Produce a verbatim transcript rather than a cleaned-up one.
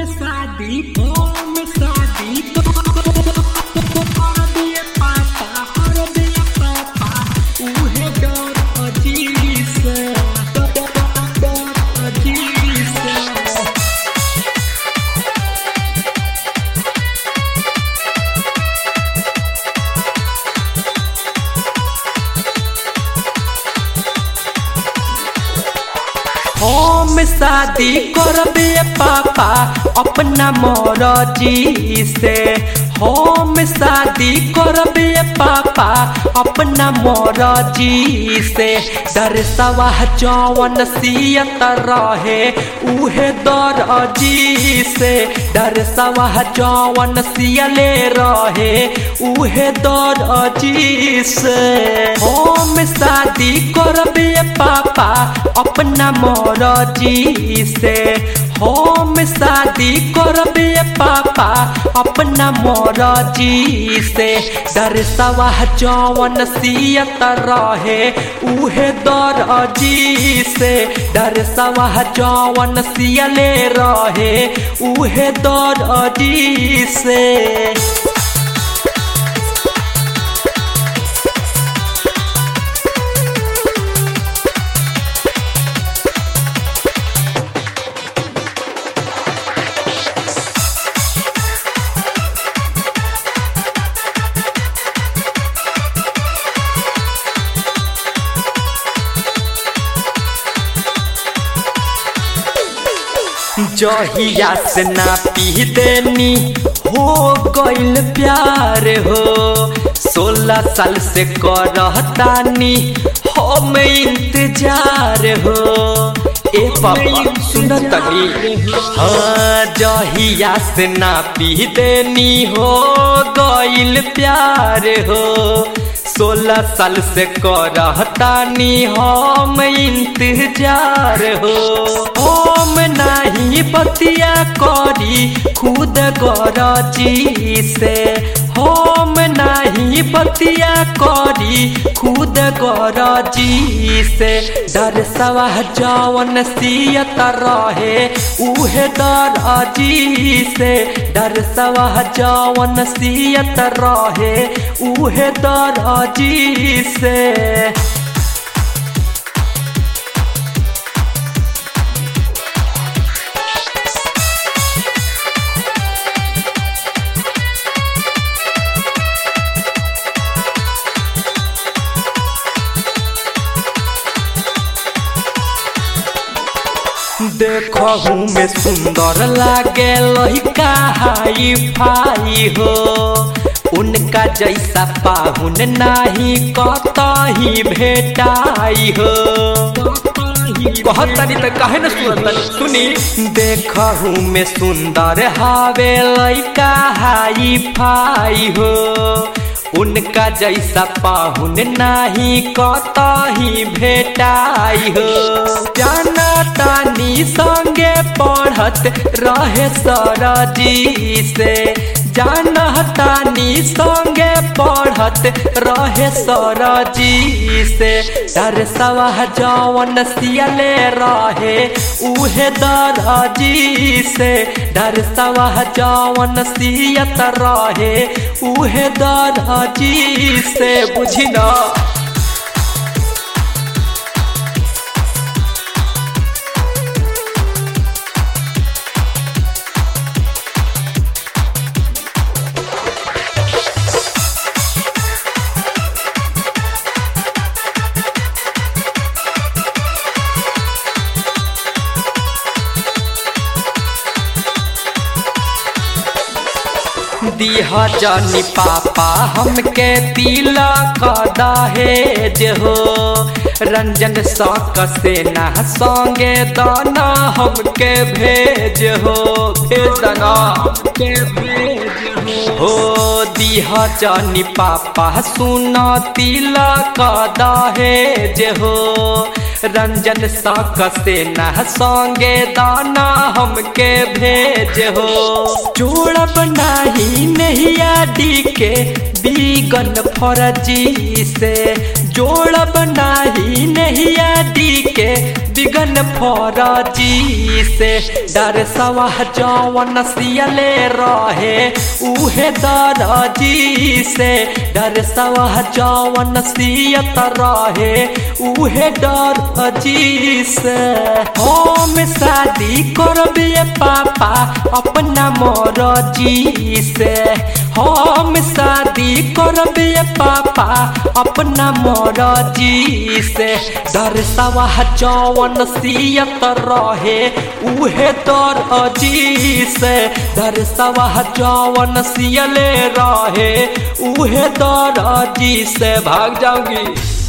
में शादी हो में शादी तो और दिए पापा और दिए पापा उहे डर अजीब से डर अजीब से हम शादी करबे पापा अपना मर्जी से हम शादी करबे पापा अपना मर्जी से दरसवा जवन सियत रहे उहे दर्जी से दरसवा जवन सियले रहे उहे दर्जी से हम शादी करबे पापा अपना मर्जी से हम शादी करबे पापा अपना मर्जी से दरसवा जवन सियत रहे उहे दर्जी से दरसवा जवन सियले रहे उहे दर्जी से जहिया से ना पी देनी हो गइल प्यार हो सोलह साल से करतानी हम इंतजार हो ए पापा सुनतनी हाँ जहिया से ना पी देनी हो गइल प्यार हो सोलह साल से करतानी हम इंतजार हो हम नहीं बतिया करी खुद गरजी से हम नहीं बतिया करी खुद गरजी से दरसवा जवन सियत रहे उहे दर्जी से दरसवा जवन सियत रहे उहे दर्जी से देखहु में सुंदर लागे लइका हाई फाई हो उनका जैसा पाहुन नाही कतही भेटाई हो कहतनी त काहे न सुनतनी सुनी देखहु में सुंदर हावे लइका हाई फाई हो उनका जैसा पाहुन नाही कतही भेटाई हो जाना तानी संगे पढ़त रहे सरजी से जाना तानी संगे पढ़त रहे सरजी से दरसवा जवन सियले रहे उहे दर्जी से दरसवा जवन सियत रहे उहे दर्जी से बुझी ना दिहा जानी पापा हमके तिलक दहेज हो रंजन सक से ना संगे दाना हमके भेज हो भेजना हमके भेज हो दिहा जानी पापा सुना तिलक दहेज हो रंजन सक से ना संगे दाना हमके भेज हो जोड़ब नाही नैया डी के बीगन फरजी से जोड़ बनाही नहीं आदि के दिगन फौरजी से डर सवाह जवन सियले रहे उहे दरजी से डर सवाह जवन सियत रहे उहे दरजी से हम शादी करबे पापा अपना मरजी से हम शादी करबे पापा अपना मरजी से डर सवाह जवन सियत रहे उहे दरजी से डर सवाह जवन सियले रहे उहे दरजी से भाग जाऊंगी।